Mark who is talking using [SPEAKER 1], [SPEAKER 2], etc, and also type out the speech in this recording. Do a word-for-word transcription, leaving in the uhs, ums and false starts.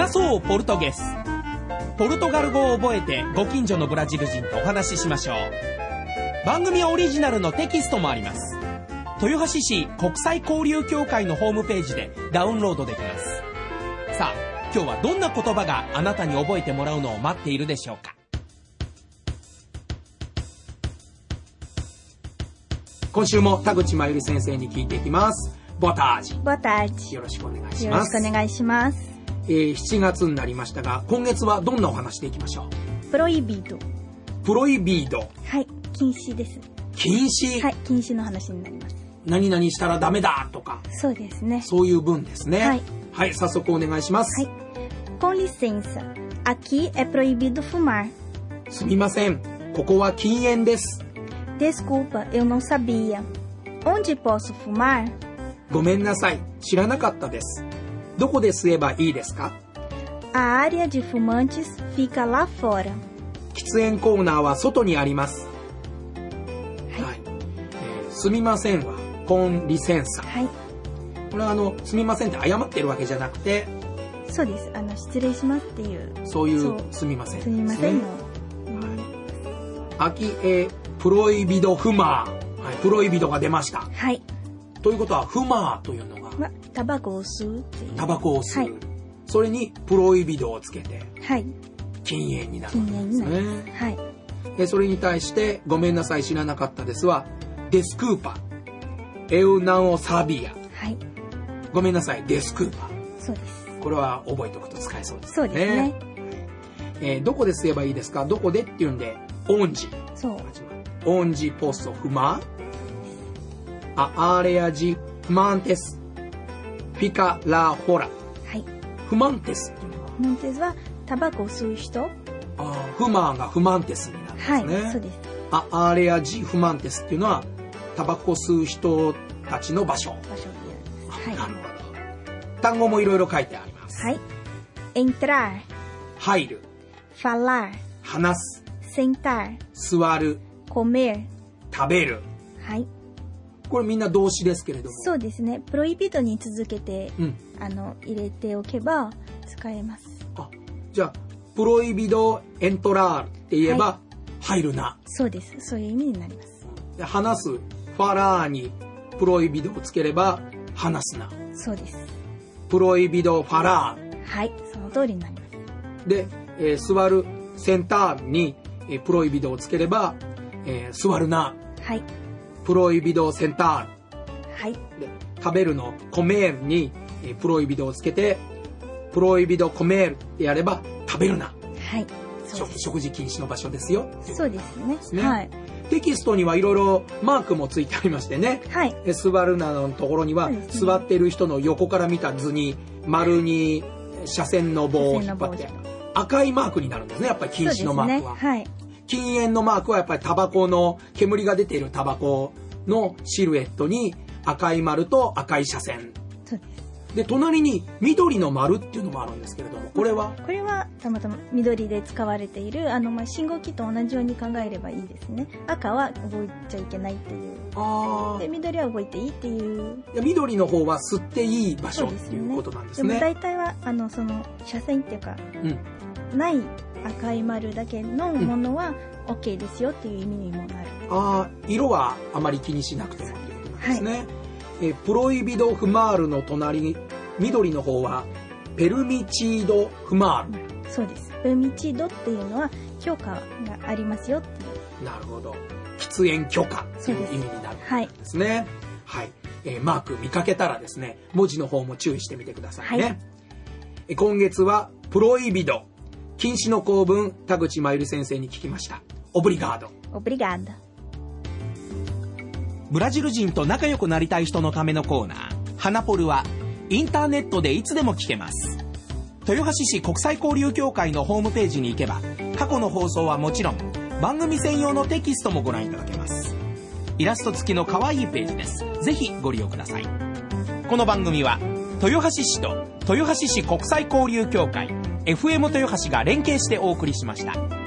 [SPEAKER 1] 話そうポルトゲス。ポルトガル語を覚えてご近所のブラジル人とお話ししましょう。番組オリジナルのテキストもあります。豊橋市国際交流協会のホームページでダウンロードできます。さあ、今日はどんな言葉があなたに覚えてもらうのを待っているでしょうか。今週も田口真由里先生に聞いていきます。ボタージ。
[SPEAKER 2] ボタージ。
[SPEAKER 1] よろしくお願いします。よ
[SPEAKER 2] ろしくお願いします。
[SPEAKER 1] えー、しちがつになりましたが、今月はどんなお話でいきましょう。
[SPEAKER 2] プロイビード。
[SPEAKER 1] プロイビード。
[SPEAKER 2] はい、禁止です。
[SPEAKER 1] 禁止。
[SPEAKER 2] はい、禁止の話になります。
[SPEAKER 1] 何々したらダメだとか。
[SPEAKER 2] そうですね。
[SPEAKER 1] そういう文ですね。
[SPEAKER 2] はい。
[SPEAKER 1] はい、早速お願いします。
[SPEAKER 2] はい。Com licença, aqui é proibido fumar.
[SPEAKER 1] すみません、ここは禁煙です。
[SPEAKER 2] Desculpa, eu não sabia. Onde posso fumar?
[SPEAKER 1] ごめんなさい、知らなかったです。どこで吸えばいいですか？
[SPEAKER 2] A área de fumantes fica lá fora.
[SPEAKER 1] 喫煙コーナーは外にあります。
[SPEAKER 2] はい。
[SPEAKER 1] はい、えー、すみませんはコンリセンサ。
[SPEAKER 2] はい。
[SPEAKER 1] これはあのすみませんって謝ってるわけじゃなくて、
[SPEAKER 2] そうです。あの失礼しますっていう。
[SPEAKER 1] そういうすみません、ね。
[SPEAKER 2] すみませんの。
[SPEAKER 1] アキエプロイビドフマー、はい、プロイビドが出ました。
[SPEAKER 2] はい。
[SPEAKER 1] ということはフマーというのが
[SPEAKER 2] タバコを吸うっていう。
[SPEAKER 1] タバコを吸う。
[SPEAKER 2] はい、
[SPEAKER 1] それにプロイビドをつけて、
[SPEAKER 2] はい、
[SPEAKER 1] 禁煙になるわけですね。
[SPEAKER 2] 禁煙になります。はい。
[SPEAKER 1] でそれに対してごめんなさい知らなかったですはデスクーパエウナオサビア。
[SPEAKER 2] はい。
[SPEAKER 1] ごめんなさいデスクーパ。
[SPEAKER 2] そうです。
[SPEAKER 1] これは覚えておくと使えそうですね。
[SPEAKER 2] そうですね。
[SPEAKER 1] えー、どこで吸えばいいですか？どこでっていうんでオンジ。
[SPEAKER 2] そう。
[SPEAKER 1] オンジポストフマアアレアジフマンテスフィカラホラ。
[SPEAKER 2] はい。
[SPEAKER 1] フマンテスっていうのは
[SPEAKER 2] フマンテスはタバコを吸う人。
[SPEAKER 1] あフマーがフマンテスになるんですね。
[SPEAKER 2] はい、そうです。
[SPEAKER 1] アアレアジフマンテスっていうのはタバコ吸う人たちの場所。
[SPEAKER 2] 場所っていう。はい。
[SPEAKER 1] なるほど。単語もいろいろ書いてあります。
[SPEAKER 2] はい。entrar
[SPEAKER 1] 入る。
[SPEAKER 2] falar
[SPEAKER 1] 話す。
[SPEAKER 2] sentar
[SPEAKER 1] 座る。
[SPEAKER 2] comer
[SPEAKER 1] 食べる。
[SPEAKER 2] はい。
[SPEAKER 1] これみんな動詞ですけれども。
[SPEAKER 2] そうですね。プロイビドに続けて、
[SPEAKER 1] うん、
[SPEAKER 2] あの入れておけば使えます。
[SPEAKER 1] あ、じゃあプロイビドエントラールって言えば、はい、入るな。
[SPEAKER 2] そうです。そういう意味になります。
[SPEAKER 1] で話すファラーにプロイビドをつければ話すな。
[SPEAKER 2] そうです。
[SPEAKER 1] プロイビドファラー。
[SPEAKER 2] はい、その通りになります。で、
[SPEAKER 1] えー、座るセンターに、えー、プロイビドをつければ、えー、座るな。
[SPEAKER 2] はい。
[SPEAKER 1] プロイビドセンター。
[SPEAKER 2] はい。
[SPEAKER 1] で、食べるのコメールに、えー、プロイビドをつけて、プロイビドコメールってやれば食べるな。
[SPEAKER 2] はい。そうです。
[SPEAKER 1] 食事禁止の場所ですよ。
[SPEAKER 2] そうですね。
[SPEAKER 1] ね。
[SPEAKER 2] はい。
[SPEAKER 1] テキストにはいろいろマークもついてありましてね。
[SPEAKER 2] はい。
[SPEAKER 1] 座るなのところには、ね、座っている人の横から見た図に丸に斜線の棒を引っ張って赤いマークになるんですね。やっぱり禁止のマークは。
[SPEAKER 2] ね、はい。
[SPEAKER 1] 禁煙のマークはやっぱりタバコの煙が出ているタバコのシルエットに赤い丸と赤い斜線。
[SPEAKER 2] そうです。
[SPEAKER 1] で隣に緑の丸っていうのもあるんですけれども、これは
[SPEAKER 2] これはたまたま緑で使われているあの、まあ、信号機と同じように考えればいいですね。赤は動いちゃいけないっていう。あで緑は動いていいっていう。
[SPEAKER 1] いや緑の方は吸っていい場所っていうことなんですね。
[SPEAKER 2] でも大体はあのその車線っていうか、うん、ない赤い丸だけのものは OK ですよっていう意味にもなる。
[SPEAKER 1] うん、あ色はあまり気にしなくてもっていうことなんですね。はい。えプロイビドフマールの隣緑の方はペルミチードフマール。
[SPEAKER 2] そうです。ペルミチードっていうのは許可がありますよっていう。
[SPEAKER 1] なるほど。喫煙許可という意味になるんですね。はい、はい、えー、マーク見かけたらですね、文字の方も注意してみてくださいね。はい、え今月はプロイビド禁止の構文、田口真由里先生に聞きました。オブリガード。
[SPEAKER 2] オブリガード。
[SPEAKER 1] ブラジル人と仲良くなりたい人のためのコーナー、花ポルはインターネットでいつでも聞けます。豊橋市国際交流協会のホームページに行けば、過去の放送はもちろん番組専用のテキストもご覧いただけます。イラスト付きの可愛いページです。ぜひご利用ください。この番組は豊橋市と豊橋市国際交流協会 エフエム 豊橋が連携してお送りしました。